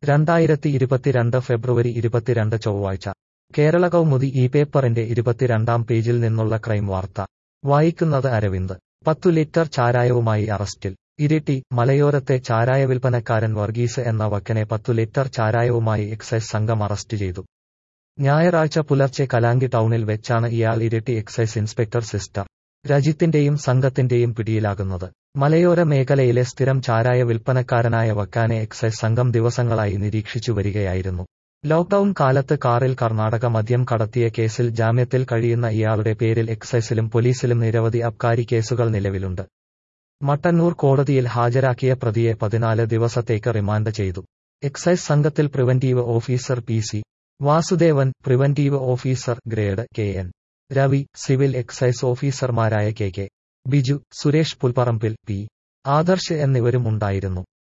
2022 ഫെബ്രുവരി 22 ചൊവ്വാഴ്ച കേരള കൗമുദി ഈ പേപ്പറിന്റെ 22-ാം പേജിൽ നിന്നുള്ള ക്രൈം വാർത്ത വായിക്കുന്നത് അരവിന്ദ് 10 ലിറ്റർ ചാരായവുമായി അറസ്റ്റിൽ ഇരിട്ടി മലയോരത്തെ ചാരായ വിൽപ്പനക്കാരൻ വർഗീസ് എന്ന വക്കനെ 10 ലിറ്റർ ചാരായവുമായി എക്സൈസ് സംഘം അറസ്റ്റ് ചെയ്തു. ഞായറാഴ്ച പുലർച്ചെ കലാങ്കി ടൗണിൽ വെച്ചാണ് ഇയാൾ ഇരിട്ടി എക്സൈസ് ഇൻസ്പെക്ടർ സിസ്റ്റർ രജിത്തിന്റെയും സംഘത്തിന്റെയും പിടിയിലാകുന്നത്. മലയോര മേഖലയിലെ സ്ഥിരം ചാരായ വിൽപ്പനക്കാരനായ വക്കാനെ എക്സൈസ് സംഘം ദിവസങ്ങളായി നിരീക്ഷിച്ചു വരികയായിരുന്നു. ലോക്ഡൌൺ കാലത്ത് കാറിൽ കർണാടക മദ്യം കടത്തിയ കേസിൽ ജാമ്യത്തിൽ കഴിയുന്ന ഇയാളുടെ പേരിൽ എക്സൈസിലും പോലീസിലും നിരവധി അബ്കാരി കേസുകൾ നിലവിലുണ്ട്. മട്ടന്നൂർ കോടതിയിൽ ഹാജരാക്കിയ പ്രതിയെ 14 ദിവസത്തേക്ക് റിമാൻഡ് ചെയ്തു. എക്സൈസ് സംഘത്തിൽ preventive officer P C. Vasudevan, preventive officer grade K N. Ravi, civil excise ഓഫീസർമാരായ കെ.കെ. ബിജു, സുരേഷ് പുൽപ്പറമ്പിൽ, പി. ആദർശ് എന്നിവരും ഉണ്ടായിരുന്നു.